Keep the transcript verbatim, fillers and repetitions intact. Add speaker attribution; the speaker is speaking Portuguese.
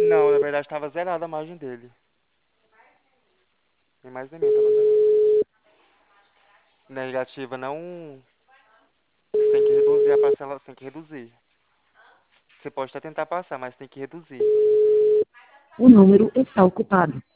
Speaker 1: Não, na verdade tava zerada a margem dele. Nem mais nem menos, tava zerada. Negativa, não. Você tem que reduzir a parcela, você tem que reduzir. Você pode até tentar passar, mas tem que reduzir.
Speaker 2: O número está ocupado.